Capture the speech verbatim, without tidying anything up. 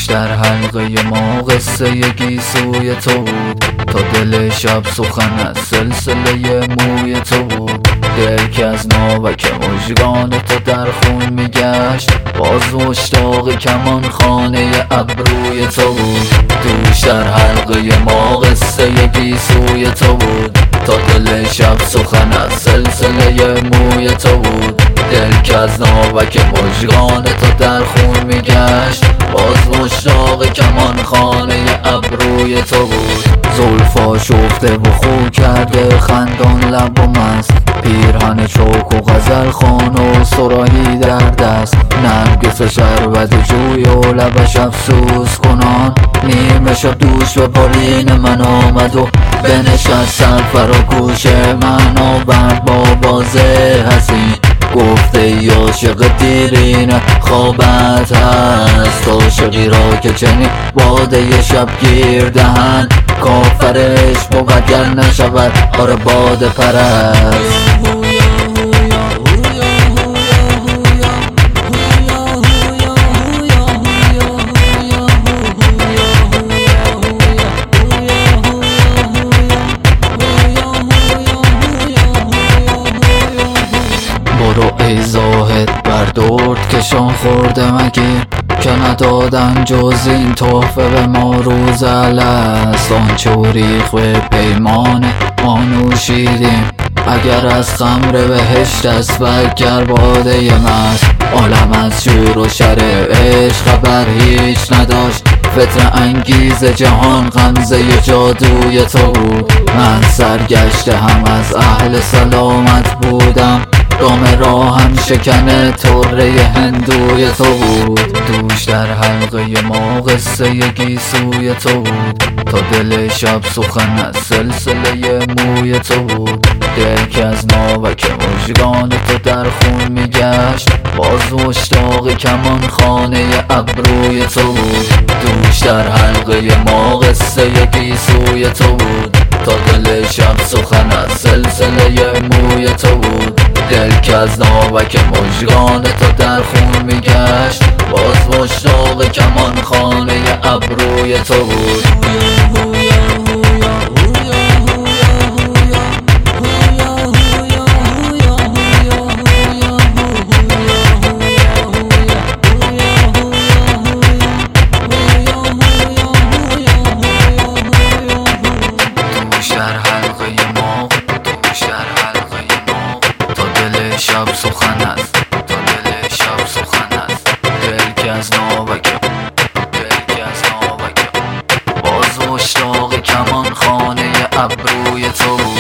در حلقه ما قصه گیسوی تو بود، تا دل شب سخن از سلسله موی تو بود. دل که از ناوک مژگان تو در خون میگشت، باز مشتاق کمان خانه ابروی تو بود. دوش در حلقه ما قصه گیسوی تو بود، تا دل شب سخن از سلسله موی تو بود. دل که از ناوک مژگان تو در خون میگشت، باز مشتاق کمان خانه ابروی تو بود. زلفا شفته و خو کرده خندان لب و مست، پیرهن چوک و غزل خان و صراحی در دست. نرگس شربت جوی و لبش افسوس کنان، نیمه شب دوش به بالین من آمد و بنشست سرفر و گوش من آورد با بازه حسین. گفته ای عاشق دیرینه خوابت هست، عاشقی را که چنین باده شبگیر دهن، کافرش بود گر نشود آره باده پرست. برو ای زاهد بر درد کشان خورده مگیر، که ندادن جز این تحفه به ما روز الست. آنچه و ریخ به پیمان ما نوشیدیم، اگر از خمر بهشت است و اگر باده مست. عالم از شور و شر عشق خبر هیچ نداشت، فتنه انگیز جهان غمزه جادوی تو بود. من سرگشته هم از اهل سلامت بودم، دام راهم شکن طره هندوی تو بود. دوش در حلقه ما قصه گیسوی تو بود، تا دل شب سخن از سلسله موی تو بود. دل که از ناوک مژگان تو در خون میگشت، باز مشتاق کمان خانه ابروی تو بود. دوش در حلقه ما قصه گیسوی تو بود، تا دل شب سخن از سلسله موی تو بود. دل که از ناوک مژگان تو در خون میگشت، باز مشتاق کمان خانه ابروی تو بود. شب سخن است، تا دل شب سخن است. دل که از ناوک، دل که از ناوک، باز مشتاق کمان خانه ابروی تو بود.